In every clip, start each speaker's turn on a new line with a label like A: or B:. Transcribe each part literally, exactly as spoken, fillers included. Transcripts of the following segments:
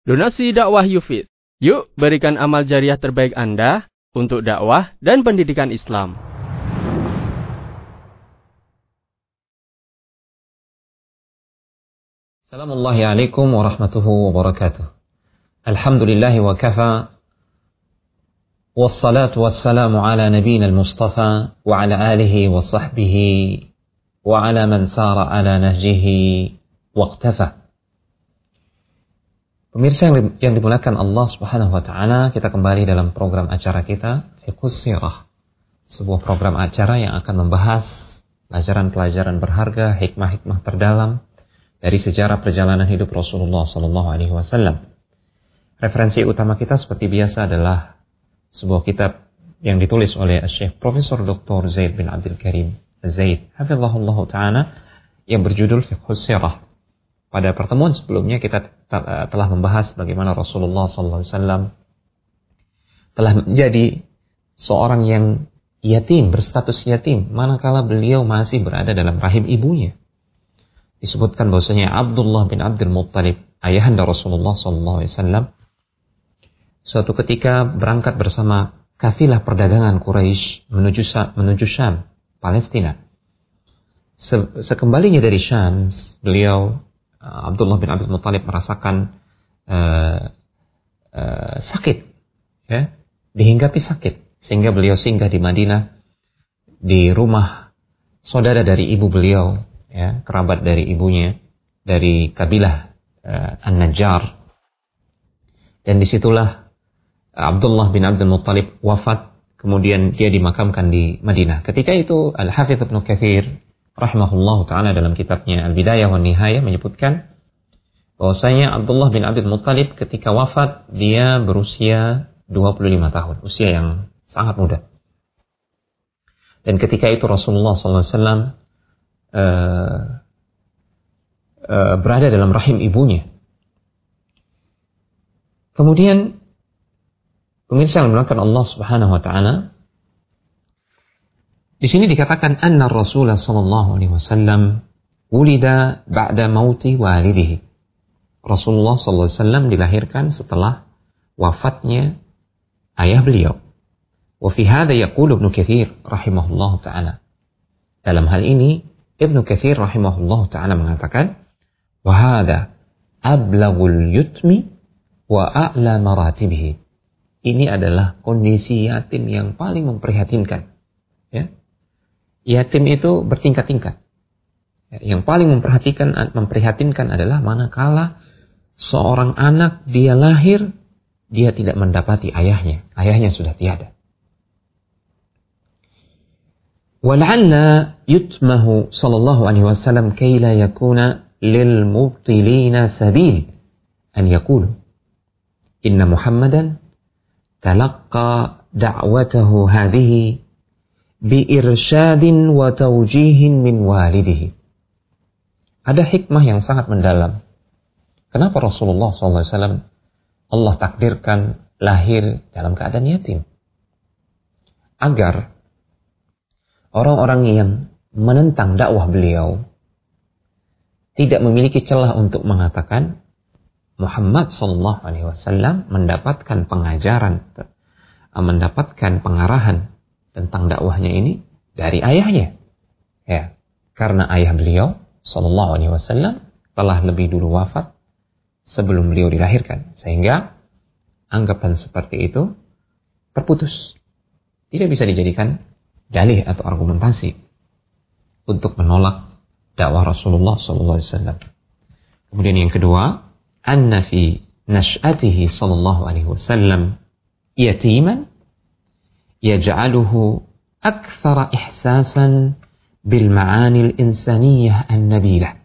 A: Donasi dakwah Yufid. Yuk berikan amal jariah terbaik Anda untuk dakwah dan pendidikan Islam.
B: Assalamualaikum warahmatullahi wabarakatuh. Alhamdulillahi wa kafa. Wassalatu wassalamu ala nabiyina al-Mustafa wa ala alihi wa sahbihi wa ala man sara ala nahjihi waqtafa. Pemirsa yang, yang dimuliakan Allah Subhanahu wa taala, kita kembali dalam program acara kita Fiqhus Sirah. Sebuah program acara yang akan membahas pelajaran-pelajaran berharga, hikmah-hikmah terdalam dari sejarah perjalanan hidup Rasulullah sallallahu alaihi wasallam. Referensi utama kita seperti biasa adalah sebuah kitab yang ditulis oleh Syekh Profesor Doktor Zaid bin Abdul Karim Zaid, hafizahullah taala, yang berjudul Fiqhus Sirah. Pada pertemuan sebelumnya kita telah membahas bagaimana Rasulullah sallallahu alaihi wasallam telah menjadi seorang yang yatim, berstatus yatim, manakala beliau masih berada dalam rahim ibunya. Disebutkan bahwasanya Abdullah bin Abdul Muttalib, ayahanda Rasulullah sallallahu alaihi wasallam, suatu ketika berangkat bersama kafilah perdagangan Quraisy menuju menuju Syam, Palestina. Sekembalinya dari Syam, beliau Abdullah bin Abdul Muttalib merasakan uh, uh, sakit, ya, dihinggapi sakit, sehingga beliau singgah di Madinah di rumah saudara dari ibu beliau, ya, kerabat dari ibunya, dari kabilah uh, An-Najjar. Dan disitulah Abdullah bin Abdul Muttalib wafat, kemudian dia dimakamkan di Madinah. Ketika itu Al-Hafidz Ibnu Katsir rahimahullah ta'ala dalam kitabnya Al-Bidayah wa Nihayah menyebutkan bahwasanya Abdullah bin Abdul Muttalib ketika wafat dia berusia dua puluh lima tahun, usia yang sangat muda. Dan ketika itu Rasulullah sallallahu alaihi wasallam uh, uh, berada dalam rahim ibunya. Kemudian pemirsa yang dimuliakan Allah Subhanahu wa taala, di sini dikatakan anna Rasulullah sallallahu alaihi wasallam wulida ba'da mauti walidihi. Rasulullah sallallahu alaihi wasallam dilahirkan setelah wafatnya ayah beliau. Wa fi hadza yaqulu Ibnu Katsir rahimahullahu taala. Dalam hal ini Ibnu Katsir rahimahullahu taala mengatakan wa hadza ablaghul yutmi wa a'la maratibihi. Ini adalah kondisi yatim yang paling memprihatinkan. Ya. Yatim itu bertingkat-tingkat. Yang paling memperhatikan, memprihatinkan adalah manakala seorang anak dia lahir, dia tidak mendapati ayahnya. Ayahnya sudah tiada. Wal'alla yutmahu sallallahu alaihi wasallam kay la yakuna lil mubtilina sabil an yaqulu inna Muhammadan talaqqa da'watahu hadhihi biirsyadin wa tawjihin min walidihi. Ada hikmah yang sangat mendalam. Kenapa Rasulullah sallallahu alaihi wasallam Allah takdirkan lahir dalam keadaan yatim? Agar orang-orang yang menentang dakwah beliau tidak memiliki celah untuk mengatakan Muhammad sallallahu alaihi wasallam mendapatkan pengajaran, mendapatkan pengarahan tentang dakwahnya ini dari ayahnya. Ya, karena ayah beliau sallallahu alaihi wasallam telah lebih dulu wafat sebelum beliau dilahirkan, sehingga anggapan seperti itu terputus. Tidak bisa dijadikan dalih atau argumentasi untuk menolak dakwah Rasulullah sallallahu alaihi wasallam. Kemudian yang kedua, anna fi nash'atihi sallallahu alaihi wasallam yatiman yaj'aluhu akthara ihsasan bil ma'anil insaniyah an-nabilah.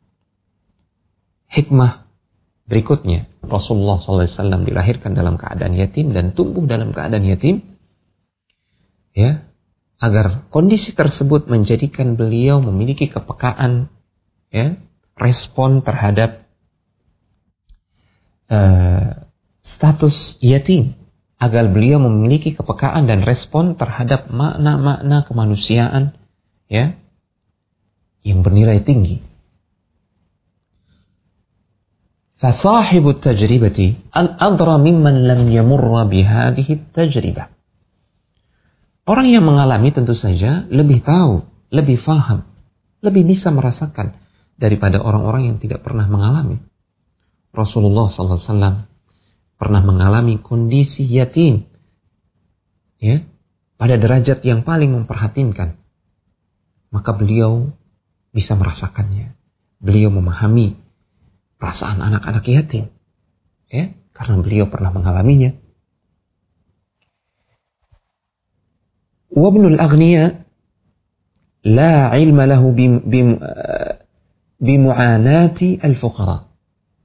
B: Hikmah berikutnya, Rasulullah sallallahu alaihi wasallam dilahirkan dalam keadaan yatim dan tumbuh dalam keadaan yatim, ya, agar kondisi tersebut menjadikan beliau memiliki kepekaan, ya, respon terhadap uh, status yatim. Agar beliau memiliki kepekaan dan respon terhadap makna-makna kemanusiaan, ya, yang bernilai tinggi. فصاحب التجربة أدرى ممن لم يمر بهذه التجربة. Orang yang mengalami tentu saja lebih tahu, lebih faham, lebih bisa merasakan daripada orang-orang yang tidak pernah mengalami. Rasulullah sallallahu alaihi wasallam pernah mengalami kondisi yatim, ya, pada derajat yang paling memprihatinkan. Maka beliau bisa merasakannya. Beliau memahami perasaan anak-anak yatim, ya, karena beliau pernah mengalaminya. Wabnul aghniya la ilma lahu bimu'anati al-fuqara.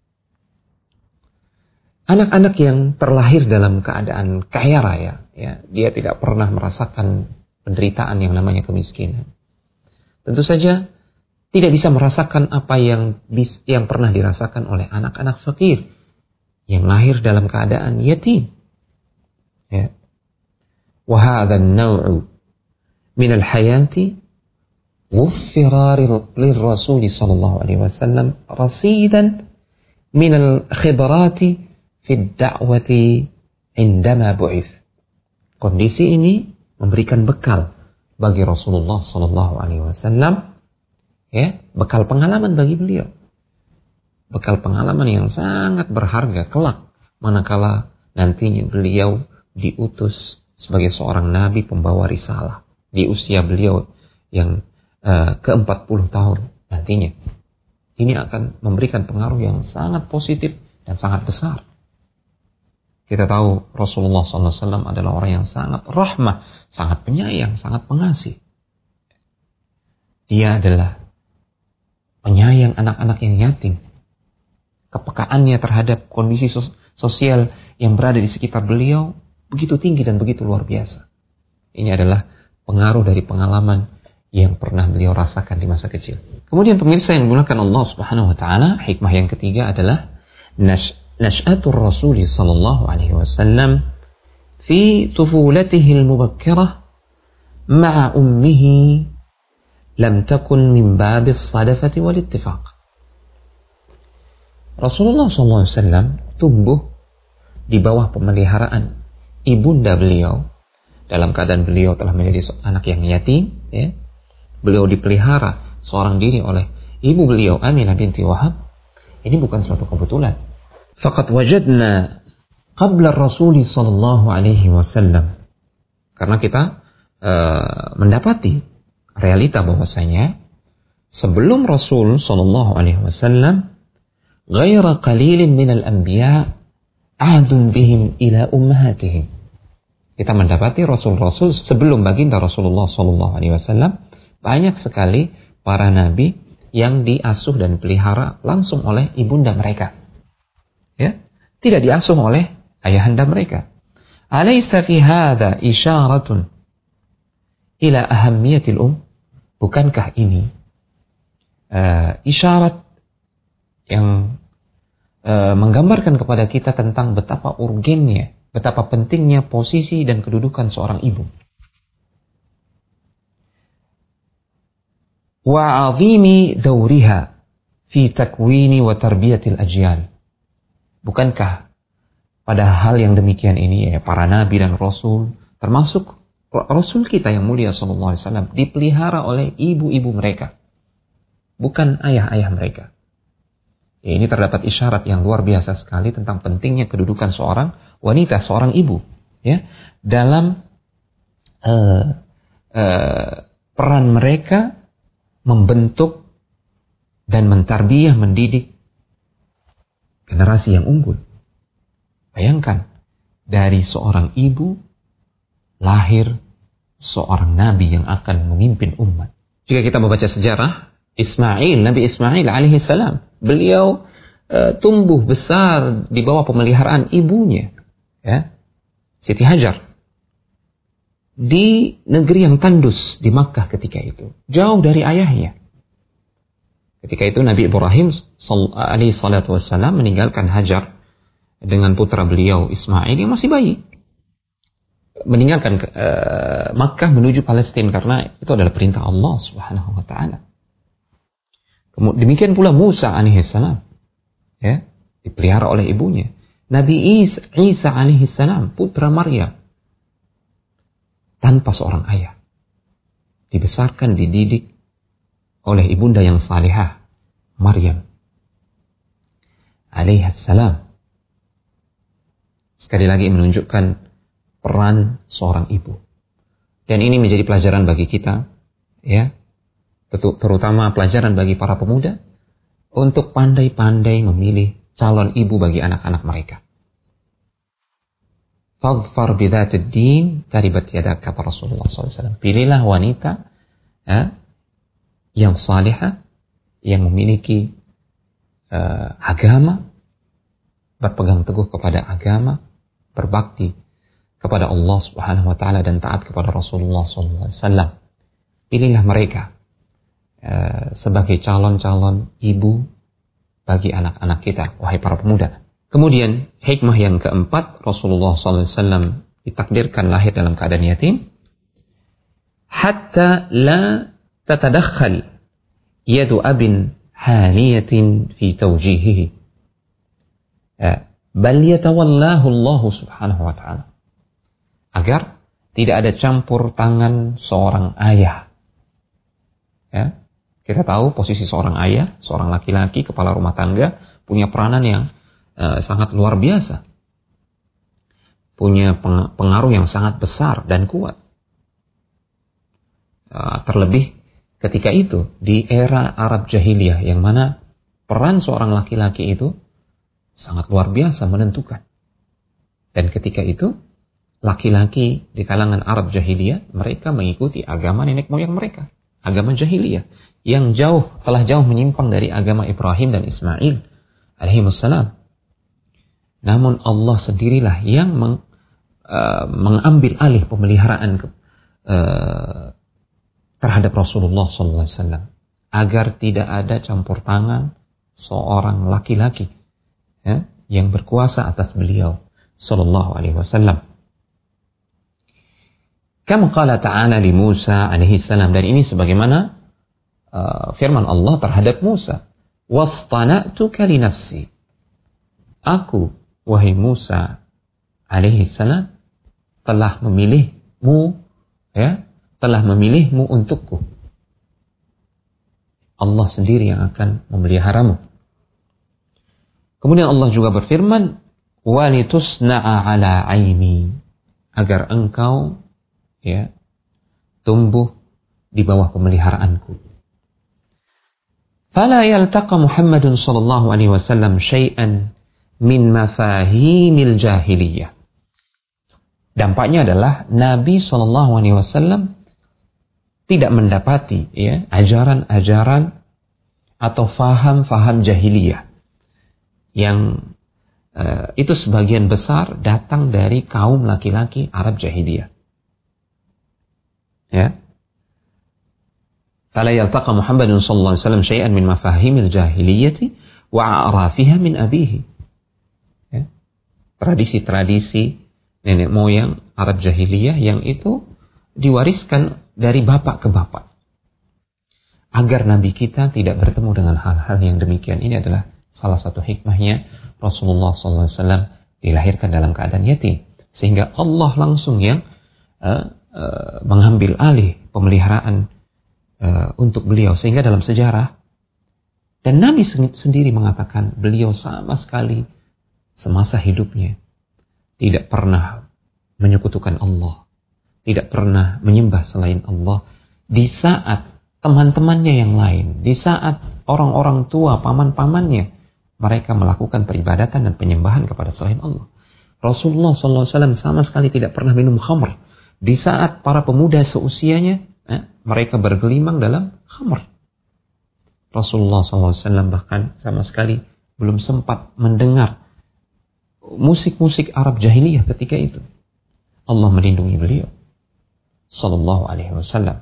B: Anak-anak yang terlahir dalam keadaan kaya raya, ya, dia tidak pernah merasakan penderitaan yang namanya kemiskinan. Tentu saja tidak bisa merasakan apa yang yang pernah dirasakan oleh anak-anak fakir yang lahir dalam keadaan yatim. Ya. Wa hadha an-naw'u min al-hayati wuffira lir-rasul sallallahu alaihi wasallam rasidan min al-khibrati fi ad-da'wati indama bu'ith. Kondisi ini memberikan bekal bagi Rasulullah sallallahu alaihi wasallam, ya, bekal pengalaman bagi beliau. Bekal pengalaman yang sangat berharga kelak manakala nantinya beliau diutus sebagai seorang nabi pembawa risalah di usia beliau yang uh, ke empat puluh tahun nantinya. Ini akan memberikan pengaruh yang sangat positif dan sangat besar. Kita tahu Rasulullah sallallahu alaihi wasallam adalah orang yang sangat rahmah, sangat penyayang, sangat pengasih. Dia adalah penyayang anak-anak yang yatim. Kepekaannya terhadap kondisi sos- sosial yang berada di sekitar beliau begitu tinggi dan begitu luar biasa. Ini adalah pengaruh dari pengalaman yang pernah beliau rasakan di masa kecil. Kemudian pemirsa yang dimuliakan Allah Subhanahu wa taala, hikmah yang ketiga adalah nash nash'atur Rasul sallallahu alaihi wasallam fi tufulatihi al-mubakkirah ma'a ummihi lam takun min babis sadafati wal ittifaq. Rasulullah sallallahu alaihi wasallam tumbuh di bawah pemeliharaan ibunda beliau dalam keadaan beliau telah menjadi anak yang yatim, ya. Beliau dipelihara seorang diri oleh ibu beliau Aminah binti Wahab. Ini bukan suatu kebetulan. Faqad wajadna qabla Rasul sallallahu alaihi wasallam. Karena kita uh, mendapati realita bahwasanya sebelum Rasul sallallahu alaihi wasallam ghaira qalilin minal anbiya ahdun bihim ila ummahatihim. Kita mendapati Rasul-Rasul sebelum baginda Rasulullah sallallahu alaihi wasallam banyak sekali para nabi yang diasuh dan pelihara langsung oleh ibunda mereka. Ya, tidak diasuh oleh ayahanda mereka. Alaysa fi hadza isyaratun ila ahammiyatil um? Bukankah ini uh, isyarat yang uh, menggambarkan kepada kita tentang betapa urgennya, betapa pentingnya posisi dan kedudukan seorang ibu. Wa 'azimi dawriha fi takwini wa tarbiyatil ajyal. Bukankah pada hal yang demikian ini, ya, para nabi dan rasul, termasuk Rasul kita yang mulia sallallahu alaihi wasallam, dipelihara oleh ibu-ibu mereka, bukan ayah-ayah mereka. Ya, ini terdapat isyarat yang luar biasa sekali tentang pentingnya kedudukan seorang wanita, seorang ibu, ya, dalam uh, uh, peran mereka membentuk dan mentarbiyah, mendidik generasi yang unggul. Bayangkan, dari seorang ibu lahir seorang nabi yang akan memimpin umat. Jika kita membaca sejarah Ismail, Nabi Ismail alaihi salam, beliau uh, tumbuh besar di bawah pemeliharaan ibunya, ya, Siti Hajar, di negeri yang tandus di Makkah ketika itu, jauh dari ayahnya. Ketika itu Nabi Ibrahim alaihi salatu wassalam meninggalkan Hajar dengan putra beliau Ismail yang masih bayi, meninggalkan uh, Makkah menuju Palestina karena itu adalah perintah Allah Subhanahu wa taala. Demikian pula Musa alaihi salam, ya, dipelihara oleh ibunya. Nabi Isa, Isa alaihi salam, putra Maryam, tanpa seorang ayah, dibesarkan, dididik oleh ibunda yang salihah, Maryam alaihi salam. Sekali lagi menunjukkan peran seorang ibu. Dan ini menjadi pelajaran bagi kita, ya, terutama pelajaran bagi para pemuda, untuk pandai-pandai memilih calon ibu bagi anak-anak mereka. Fadfar bidatid din taribat yadak, kata Rasulullah shallallahu alaihi wasallam. Pilihlah wanita ya, yang salihah, yang memiliki uh, agama, berpegang teguh kepada agama, berbakti kepada Allah Subhanahu wa taala dan taat kepada Rasulullah shallallahu alaihi wasallam. Pilihlah mereka uh, sebagai calon-calon ibu bagi anak-anak kita, wahai para pemuda. Kemudian hikmah yang keempat, Rasulullah shallallahu alaihi wasallam ditakdirkan lahir dalam keadaan yatim, hatta la tatadakhal yadu abin haniyatin fi tawjihihi, bal yatawallahu Allah subhanahu wa ta'ala. Agar tidak ada campur tangan seorang ayah. Ya. Kita tahu posisi seorang ayah, seorang laki-laki, kepala rumah tangga, punya peranan yang uh, sangat luar biasa. Punya pengaruh yang sangat besar dan kuat. Uh, terlebih ketika itu, di era Arab Jahiliyah, yang mana peran seorang laki-laki itu sangat luar biasa, menentukan. Dan ketika itu, laki-laki di kalangan Arab Jahiliyah, mereka mengikuti agama nenek moyang mereka. Agama Jahiliyah. Yang jauh, telah jauh menyimpang dari agama Ibrahim dan Ismail alaihimussalam. Namun Allah sendirilah yang meng, uh, mengambil alih pemeliharaan ke, uh, terhadap Rasulullah shallallahu alaihi wasallam, agar tidak ada campur tangan seorang laki-laki ya, yang berkuasa atas beliau sallallahu alaihi wasallam. Kama qala ta'ala li Musa alaihi salam, dan ini sebagaimana Uh, firman Allah terhadap Musa, wastana'tuka li nafsi, aku wahai Musa alaihi salam telah memilihmu ya telah memilihmu untukku. Allah sendiri yang akan memeliharamu. Kemudian Allah juga berfirman, walitusna'a ala aini, agar engkau ya tumbuh di bawah pemeliharaanku. Fala yaltaqa Muhammadun sallallahu alaihi wasallam syai'an min mafahimil jahiliyah. Dampaknya adalah Nabi sallallahu alaihi wasallam tidak mendapati ya ajaran-ajaran atau faham-faham jahiliyah yang uh, itu sebagian besar datang dari kaum laki-laki Arab jahiliyah. Ya. Fala yaltaqa Muhammadun sallallahu alaihi wasallam syai'an min mafahimil jahiliyati wa a'rafiha min abihi. Ya. Tradisi-tradisi nenek moyang Arab jahiliyah yang itu diwariskan dari bapak ke bapak. Agar Nabi kita tidak bertemu dengan hal-hal yang demikian. Ini adalah salah satu hikmahnya Rasulullah sallallahu alaihi wasallam dilahirkan dalam keadaan yatim. Sehingga Allah langsung yang uh, uh, mengambil alih pemeliharaan Uh, untuk beliau, sehingga dalam sejarah, dan Nabi sendiri mengatakan beliau sama sekali semasa hidupnya tidak pernah menyekutukan Allah, tidak pernah menyembah selain Allah. Di saat teman-temannya yang lain, di saat orang-orang tua, paman-pamannya, mereka melakukan peribadatan dan penyembahan kepada selain Allah, Rasulullah sallallahu alaihi wasallam sama sekali tidak pernah minum khamr. Di saat para pemuda seusianya Eh, mereka bergelimang dalam khamr, Rasulullah sallallahu alaihi wasallam bahkan sama sekali belum sempat mendengar musik-musik Arab jahiliyah ketika itu. Allah melindungi beliau sallallahu alaihi wasallam.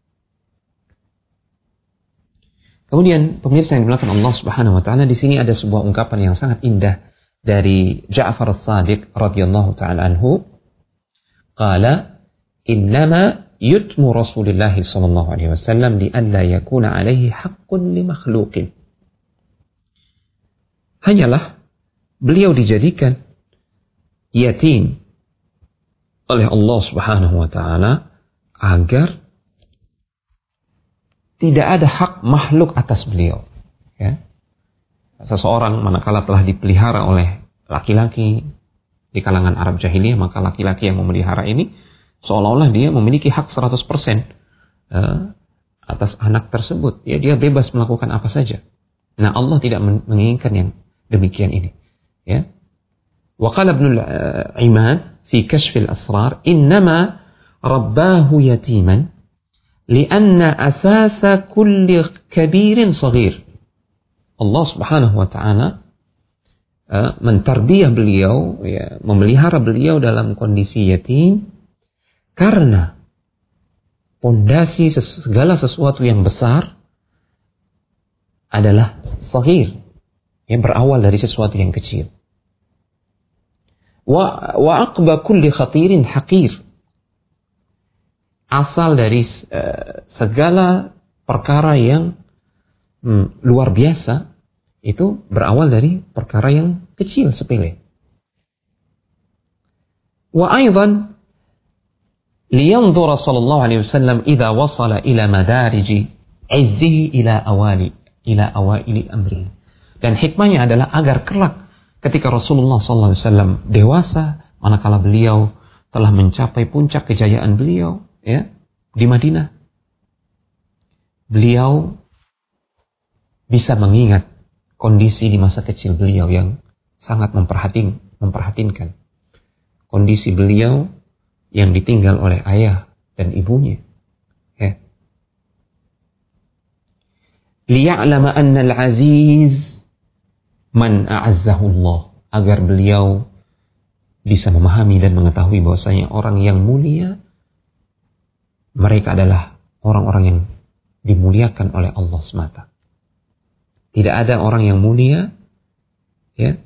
B: Kemudian pemirsa yang dimuliakan Allah Subhanahu wa taala, di sini ada sebuah ungkapan yang sangat indah dari Ja'far as-Sadiq radhiyallahu taala anhu. Qala innama yutmu Rasulullah sallallahu alaihi wasallam li alla yakuna alaihi haqqun li makhluqin. Hanyalah beliau dijadikan yatim oleh Allah Subhanahu wa taala agar tidak ada hak makhluk atas beliau. Ya. Seseorang manakala telah dipelihara oleh laki-laki di kalangan Arab jahiliyah, maka laki-laki yang memelihara ini seolah-olah dia memiliki hak seratus persen uh, atas anak tersebut. Ya, dia bebas melakukan apa saja. Nah, Allah tidak menginginkan yang demikian ini. Ya. Wa qala Ibnu al-Imad fi Kashf al-Asrar, "Innama rabbahu yatiman li'anna asasa kulli kabirin saghir." Allah Subhanahu wa taala uh, mentarbiyah beliau, ya, memelihara beliau dalam kondisi yatim karena pondasi segala sesuatu yang besar adalah saghir, yang berawal dari sesuatu yang kecil. Wa wa aqba kulli khatirin haqir. Asal dari uh, segala perkara yang hmm, luar biasa itu berawal dari perkara yang kecil, sepele. Wa aidan liyanzura sallallahu alaihi wasallam idza wasala ila madariji izzihi ila awali ila awaili amri. Dan hikmahnya adalah agar kelak ketika Rasulullah sallallahu alaihi wasallam dewasa, manakala beliau telah mencapai puncak kejayaan beliau, ya, di Madinah, beliau bisa mengingat kondisi di masa kecil beliau yang sangat memperhatin, memperhatinkan. Kondisi beliau yang ditinggal oleh ayah dan ibunya. Ya. Liya'lama anna al-aziz man a'azzahu Allah. Agar beliau bisa memahami dan mengetahui bahwasanya orang yang mulia, mereka adalah orang-orang yang dimuliakan oleh Allah semata. Tidak ada orang yang mulia, ya,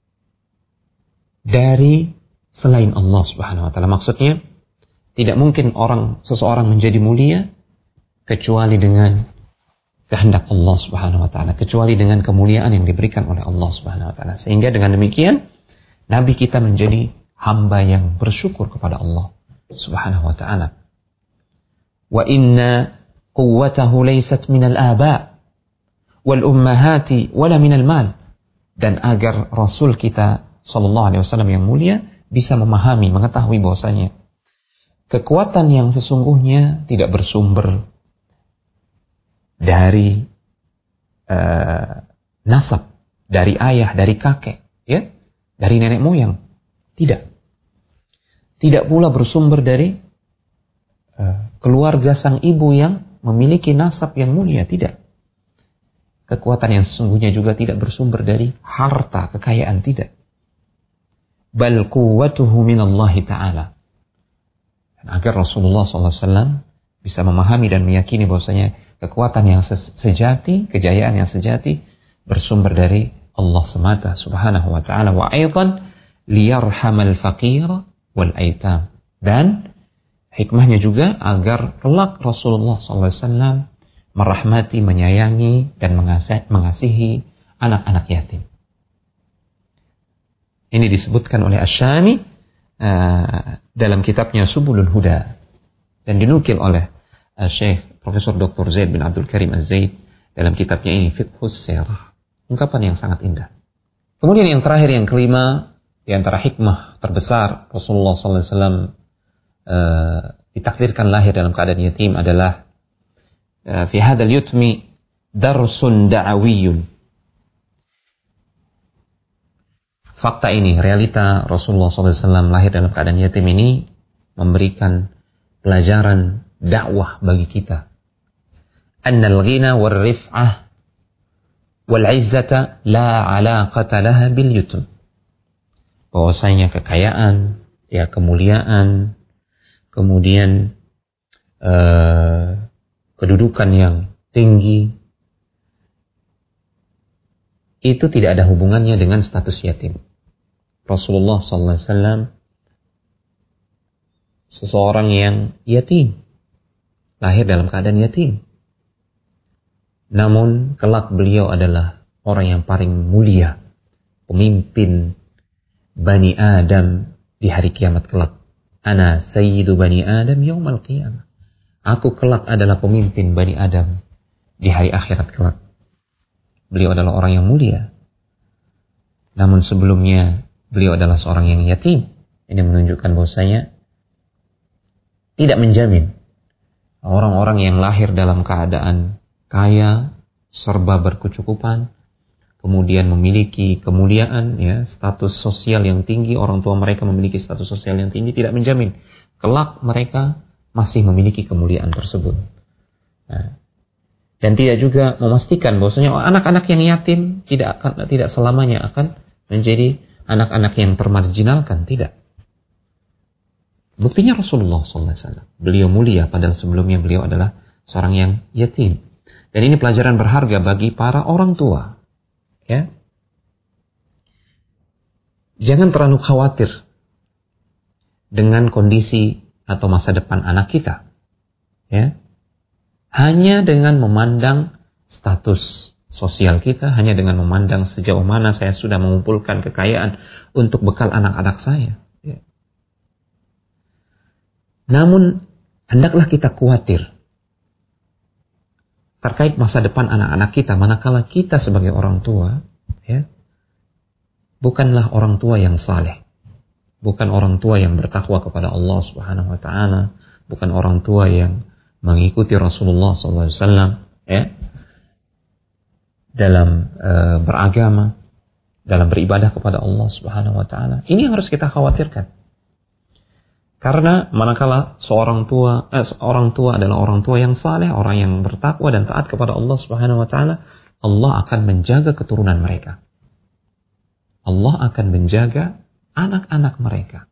B: dari selain Allah Subhanahu wa taala. Maksudnya, tidak mungkin orang seseorang menjadi mulia kecuali dengan kehendak Allah Subhanahu wa taala, kecuali dengan kemuliaan yang diberikan oleh Allah Subhanahu wa taala. Sehingga dengan demikian nabi kita menjadi hamba yang bersyukur kepada Allah Subhanahu wa taala. Wa inna quwwatahu laysat minal aba' wal ummahati wala minal mal. Dan agar Rasul kita sallallahu alaihi wasallam yang mulia bisa memahami, mengetahui bahwasanya kekuatan yang sesungguhnya tidak bersumber dari uh, nasab, dari ayah, dari kakek, ya, dari nenek moyang. Tidak. Tidak pula bersumber dari uh, keluarga sang ibu yang memiliki nasab yang mulia. Tidak. Kekuatan yang sesungguhnya juga tidak bersumber dari harta, kekayaan. Tidak. Bal quwwatuhu minallahi ta'ala. Dan agar Rasulullah sallallahu alaihi wasallam bisa memahami dan meyakini bahwasanya kekuatan yang sejati, kejayaan yang sejati bersumber dari Allah semata Subhanahu wa ta'ala. Wa aidan liyarhamal faqir wal aitam. Dan hikmahnya juga agar kelak Rasulullah sallallahu alaihi wasallam merahmati, menyayangi dan mengasihi anak-anak yatim. Ini disebutkan oleh Asy-Syami uh, dalam kitabnya Subulul Huda dan dinukil oleh uh, Syekh Profesor Doktor Zaid bin Abdul Karim Az-Zaid dalam kitabnya ini Fiqhus Sirah. Ungkapan yang sangat indah. Kemudian yang terakhir, yang kelima, di antara hikmah terbesar Rasulullah sallallahu alaihi wasallam uh, ditakdirkan lahir dalam keadaan yatim adalah uh, fi hadzal yutmi darsun da'awiyyun. Fakta ini, realita Rasulullah sallallahu alaihi wasallam lahir dalam keadaan yatim ini memberikan pelajaran dakwah bagi kita. Annal ghina wal rif'ah wal izzata la alaqata laha bil yutum. Bahwasanya kekayaan, ya, kemuliaan, kemudian uh, kedudukan yang tinggi, itu tidak ada hubungannya dengan status yatim. Rasulullah sallallahu alaihi wasallam seseorang yang yatim, lahir dalam keadaan yatim. Namun kelak beliau adalah orang yang paling mulia pemimpin Bani Adam di hari kiamat kelak. Ana sayyidu Bani Adam yaumal qiyamah. Aku kelak adalah pemimpin Bani Adam di hari akhirat kelak. Beliau adalah orang yang mulia. Namun sebelumnya beliau adalah seorang yang yatim. Ini menunjukkan bahwasanya tidak menjamin orang-orang yang lahir dalam keadaan kaya, serba berkecukupan, kemudian memiliki kemuliaan, ya, status sosial yang tinggi, orang tua mereka memiliki status sosial yang tinggi, tidak menjamin kelak mereka masih memiliki kemuliaan tersebut. Nah, dan tidak juga memastikan bahwasanya anak-anak yang yatim tidak akan tidak selamanya akan menjadi anak-anak yang termarginalkan, tidak. Buktinya Rasulullah shallallahu alaihi wasallam, beliau mulia padahal sebelumnya beliau adalah seorang yang yatim. Dan ini pelajaran berharga bagi para orang tua. Ya, jangan terlalu khawatir dengan kondisi atau masa depan anak kita. Ya, hanya dengan memandang status sosial kita, hanya dengan memandang sejauh mana saya sudah mengumpulkan kekayaan untuk bekal anak-anak saya. Ya. Namun, hendaklah kita khawatir terkait masa depan anak-anak kita, manakala kita sebagai orang tua, ya, bukanlah orang tua yang saleh, bukan orang tua yang bertakwa kepada Allah Subhanahu Wa Taala, bukan orang tua yang mengikuti Rasulullah Sallallahu Alaihi Wasallam, ya, dalam uh, beragama, dalam beribadah kepada Allah Subhanahu Wa Taala. Ini yang harus kita khawatirkan. Karena manakala seorang tua, eh, seorang tua adalah orang tua yang saleh, orang yang bertakwa dan taat kepada Allah Subhanahu Wa Taala, Allah akan menjaga keturunan mereka. Allah akan menjaga anak-anak mereka.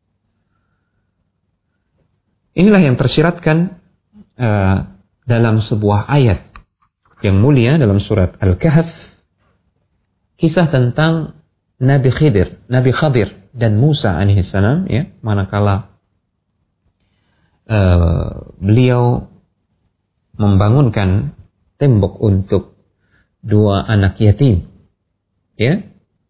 B: Inilah yang tersiratkan uh, dalam sebuah ayat yang mulia dalam surat Al-Kahf, kisah tentang Nabi Khidir, Nabi Khadir dan Musa alaihissalam, ya, manakala Uh, beliau membangunkan tembok untuk dua anak yatim, ya,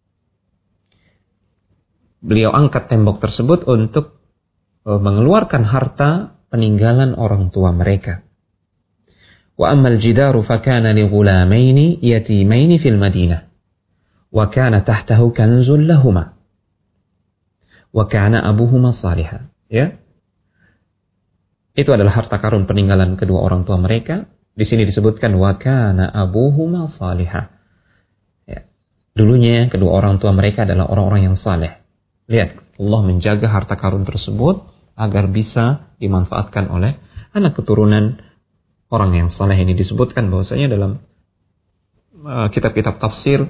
B: beliau angkat tembok tersebut untuk uh, mengeluarkan harta peninggalan orang tua mereka. Wa ammal jidaru fakana li ghulamaini yatimaini fil Madinah wa kana tahtahu kanzun lahuma wa kana abuhuma salihah. Ya, itu adalah harta karun peninggalan kedua orang tua mereka. Di sini disebutkan wa kana abuhuma salihah. Ya. Dulunya kedua orang tua mereka adalah orang-orang yang saleh. Lihat, Allah menjaga harta karun tersebut agar bisa dimanfaatkan oleh anak keturunan orang yang saleh. Ini disebutkan bahwasanya dalam uh, kitab-kitab tafsir,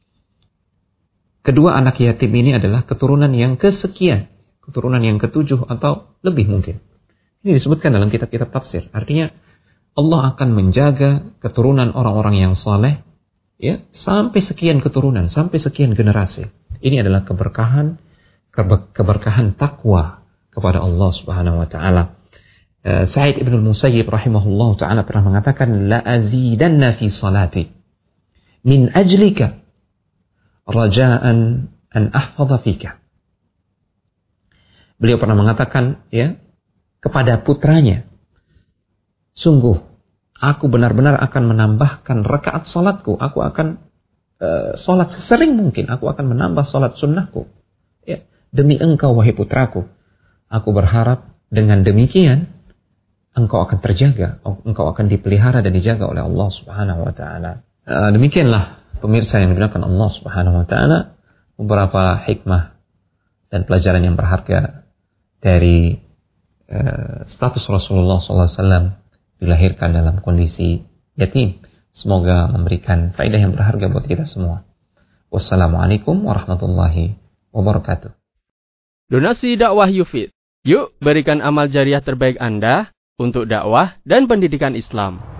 B: kedua anak yatim ini adalah keturunan yang kesekian, keturunan yang ketujuh atau lebih mungkin. Ini disebutkan dalam kitab-kitab tafsir. Artinya Allah akan menjaga keturunan orang-orang yang saleh, ya, sampai sekian keturunan, sampai sekian generasi. Ini adalah keberkahan, keberkahan takwa kepada Allah Subhanahu Wa Taala. Uh, Sa'id ibn al-Musayyib rahimahullah taala pernah mengatakan, la azidanna fi salati min ajlika rajaan an ahfadha fika. Beliau pernah mengatakan, ya, kepada putranya, sungguh aku benar-benar akan menambahkan rakaat salatku, aku akan uh, salat sesering mungkin, aku akan menambah salat sunnahku, ya, demi engkau wahai putraku. Aku berharap dengan demikian engkau akan terjaga, engkau akan dipelihara dan dijaga oleh Allah Subhanahu Wa Taala. Uh, demikianlah pemirsa yang dimuliakan Allah Subhanahu Wa Taala, beberapa hikmah dan pelajaran yang berharga dari Uh, status Rasulullah shallallahu alaihi wasallam dilahirkan dalam kondisi yatim. Semoga memberikan faedah yang berharga buat kita semua. Wassalamualaikum warahmatullahi wabarakatuh.
A: Donasi dakwah Yufid. Yuk berikan amal jariah terbaik Anda untuk dakwah dan pendidikan Islam.